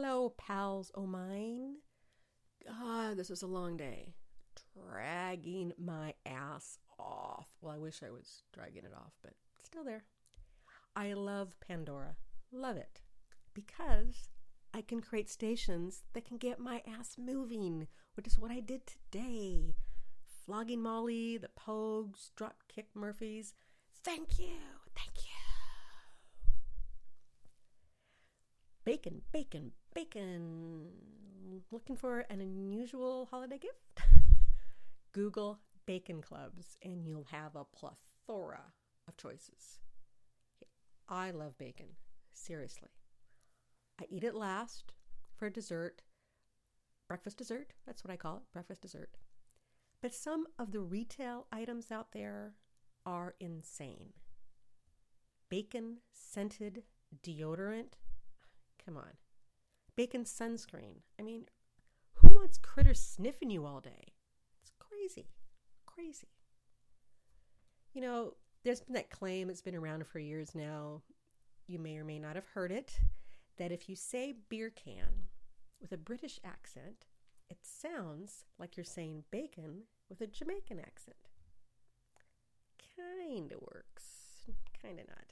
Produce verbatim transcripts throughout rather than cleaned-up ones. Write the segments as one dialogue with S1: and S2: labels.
S1: Hello, pals o' mine. God, this is a long day. Dragging my ass off. Well, I wish I was dragging it off, but still there. I love Pandora. Love it. Because I can create stations that can get my ass moving, which is what I did today. Flogging Molly, the Pogues, Dropkick Murphys. Thank you. Thank you. Bacon, bacon, bacon. Looking for an unusual holiday gift? Google bacon clubs and you'll have a plethora of choices. I love bacon. Seriously. I eat it last for dessert. Breakfast dessert. That's what I call it. Breakfast dessert. But some of the retail items out there are insane. Bacon scented deodorant. Come on. Bacon sunscreen. I mean, who wants critters sniffing you all day? It's crazy. Crazy. You know, there's been that claim, it's been around for years now. You may or may not have heard it, that if you say beer can with a British accent, it sounds like you're saying bacon with a Jamaican accent. Kinda works. Kinda not.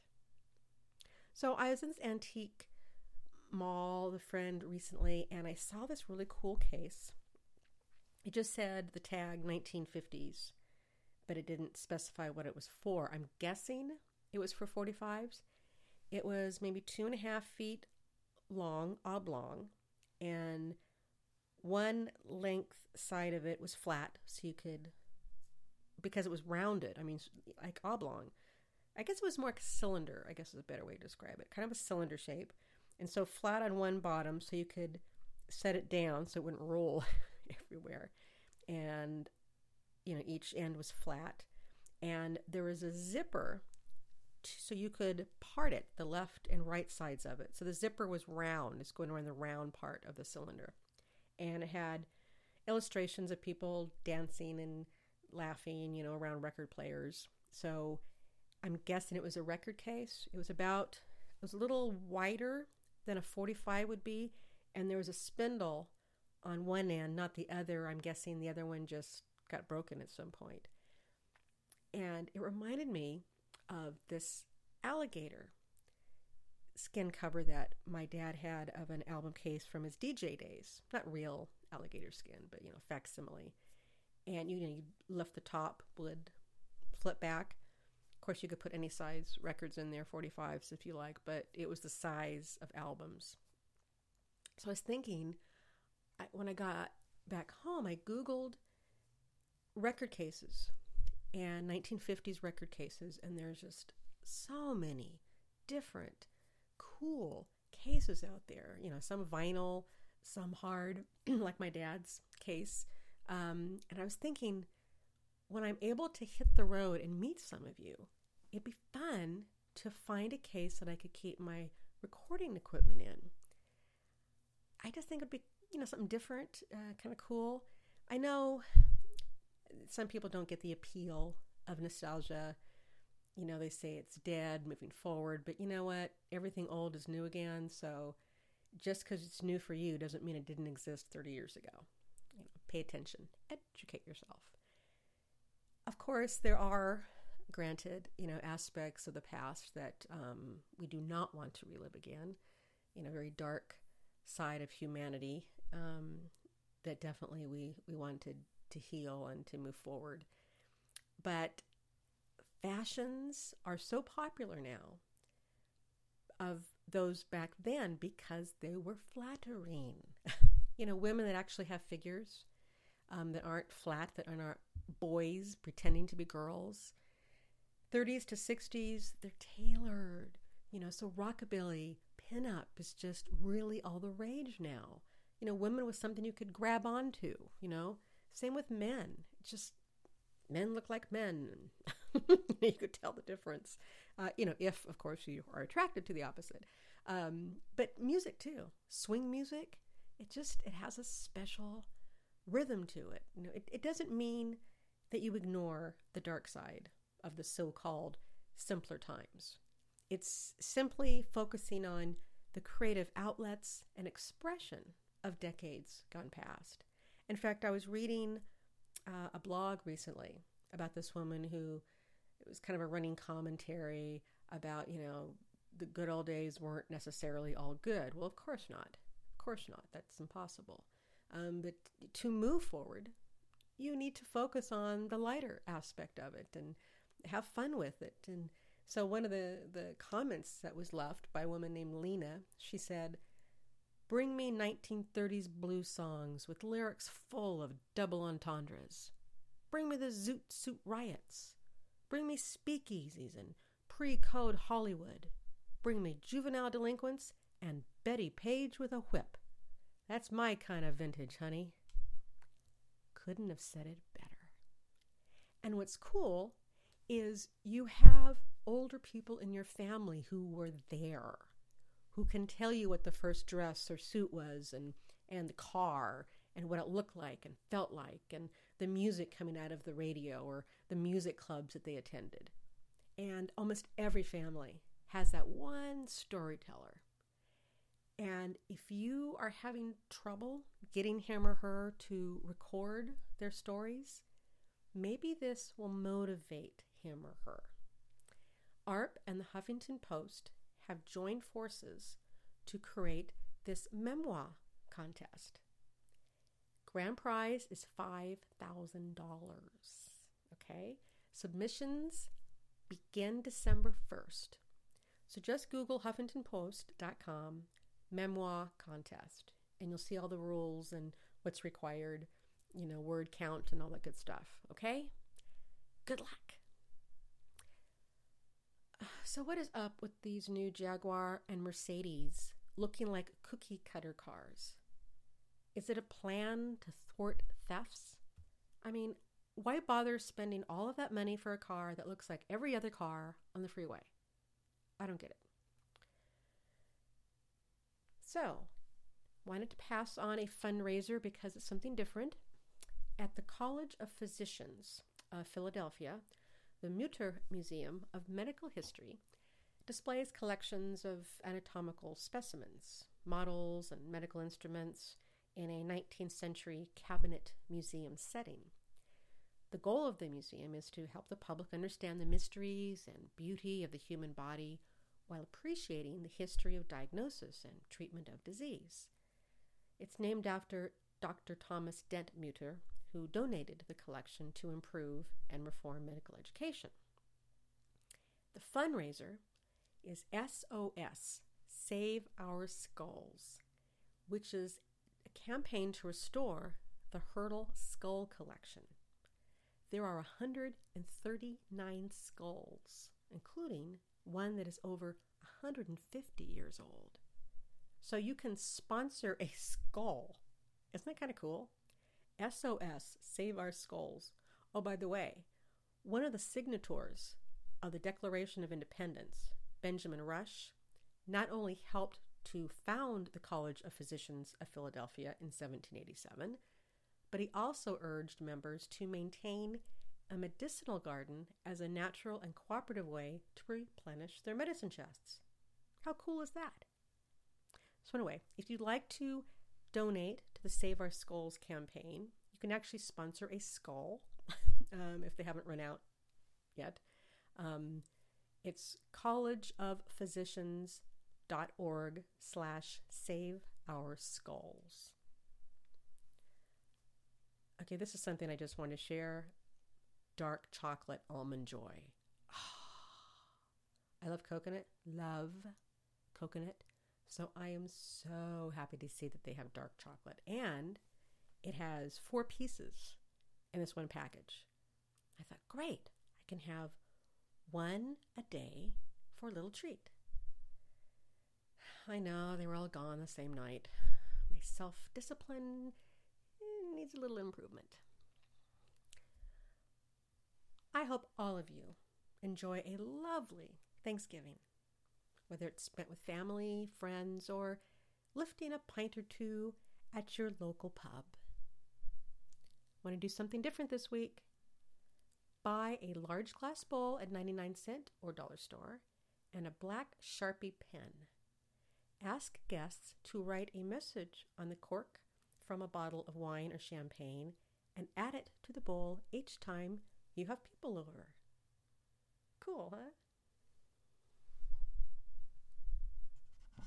S1: So I was in this antique mall with a friend recently, and I saw this really cool case. It just said the tag nineteen fifties, but it didn't specify what it was for. I'm guessing it was for forty-fives. It was maybe two and a half feet long, oblong, and one length side of it was flat, so you could, because it was rounded, I mean, like oblong. I guess it was more like a cylinder, I guess is a better way to describe it. Kind of a cylinder shape. And so flat on one bottom, so you could set it down so it wouldn't roll everywhere. And, you know, each end was flat. And there was a zipper, t- so you could part it, the left and right sides of it. So the zipper was round. It's going around the round part of the cylinder. And it had illustrations of people dancing and laughing, you know, around record players. So I'm guessing it was a record case. It was about, it was a little wider than a forty-five would be, and there was a spindle on one end, not the other. I'm guessing the other one just got broken at some point. And it reminded me of this alligator skin cover that my dad had of an album case from his D J days. Not real alligator skin, but, you know, facsimile. And, you know, you lift the top, would flip back. Of course, you could put any size records in there, forty-fives if you like, but it was the size of albums. So I was thinking, I, when I got back home, I Googled record cases and nineteen fifties record cases, and there's just so many different cool cases out there. You know, some vinyl, some hard, like my dad's case. Um, and I was thinking, when I'm able to hit the road and meet some of you, it'd be fun to find a case that I could keep my recording equipment in. I just think it'd be, you know, something different, uh, kind of cool. I know some people don't get the appeal of nostalgia. You know, they say it's dead, moving forward, but you know what? Everything old is new again, so just because it's new for you doesn't mean it didn't exist thirty years ago. You know, pay attention, educate yourself. Of course, there are, granted, you know, aspects of the past that um, we do not want to relive again. You know, very dark side of humanity um, that definitely we, we wanted to heal and to move forward. But fashions are so popular now of those back then because they were flattering. You know, women that actually have figures um, that aren't flat, that aren't boys pretending to be girls. thirties to sixties, they're tailored. You know, so rockabilly, pinup is just really all the rage now. You know, women was something you could grab onto, you know. Same with men. It's just, men look like men. You could tell the difference. Uh, you know, if, of course, you are attracted to the opposite. Um, but music, too. Swing music, it just, it has a special rhythm to it. You know, it, it doesn't mean that you ignore the dark side of the so-called simpler times. It's simply focusing on the creative outlets and expression of decades gone past. In fact, I was reading uh, a blog recently about this woman who, it was kind of a running commentary about, you know, the good old days weren't necessarily all good. Well, of course not. Of course not. That's impossible. Um, but to move forward, you need to focus on the lighter aspect of it and have fun with it. And so one of the, the comments that was left by a woman named Lena, she said, "Bring me nineteen thirties blues songs with lyrics full of double entendres. Bring me the Zoot Suit Riots. Bring me speakeasies and pre-code Hollywood. Bring me juvenile delinquents and Betty Page with a whip. That's my kind of vintage, honey." Couldn't have said it better. And what's cool is you have older people in your family who were there, who can tell you what the first dress or suit was, and, and the car, and what it looked like and felt like, and the music coming out of the radio or the music clubs that they attended. And almost every family has that one storyteller. And if you are having trouble getting him or her to record their stories, maybe this will motivate him or her. A R P and the Huffington Post have joined forces to create this memoir contest. Grand prize is five thousand dollars. Okay? Submissions begin December first. So just Google huffington post dot com memoir contest, and you'll see all the rules and what's required, you know, word count and all that good stuff. Okay? Good luck. So what is up with these new Jaguar and Mercedes looking like cookie cutter cars? Is it a plan to thwart thefts? I mean, why bother spending all of that money for a car that looks like every other car on the freeway? I don't get it. So, wanted to pass on a fundraiser because it's something different. At the College of Physicians of Philadelphia, the Mutter Museum of Medical History displays collections of anatomical specimens, models, and medical instruments in a nineteenth century cabinet museum setting. The goal of the museum is to help the public understand the mysteries and beauty of the human body while appreciating the history of diagnosis and treatment of disease. It's named after Doctor Thomas Dent Mutter, who donated the collection to improve and reform medical education. The fundraiser is S O S, Save Our Skulls, which is a campaign to restore the Hurdle Skull Collection. There are one hundred thirty-nine skulls, including one that is over one hundred fifty years old. So you can sponsor a skull. Isn't that kind of cool? S O S, Save Our Skulls. Oh, by the way, one of the signatories of the Declaration of Independence, Benjamin Rush, not only helped to found the College of Physicians of Philadelphia in seventeen eighty-seven, but he also urged members to maintain a medicinal garden as a natural and cooperative way to replenish their medicine chests. How cool is that? So anyway, if you'd like to donate to the Save Our Skulls campaign, you can actually sponsor a skull um, if they haven't run out yet. Um, it's collegeofphysicians.org slash save our skulls. Okay, this is something I just want to share. Dark chocolate almond joy. I love coconut. Love coconut. So I am so happy to see that they have dark chocolate. And it has four pieces in this one package. I thought, great. I can have one a day for a little treat. I know they were all gone the same night. My self-discipline needs a little improvement. I hope all of you enjoy a lovely Thanksgiving, whether it's spent with family, friends, or lifting a pint or two at your local pub. Want to do something different this week? Buy a large glass bowl at ninety-nine cent or dollar store and a black Sharpie pen. Ask guests to write a message on the cork from a bottle of wine or champagne and add it to the bowl each time you have people over. Cool, huh?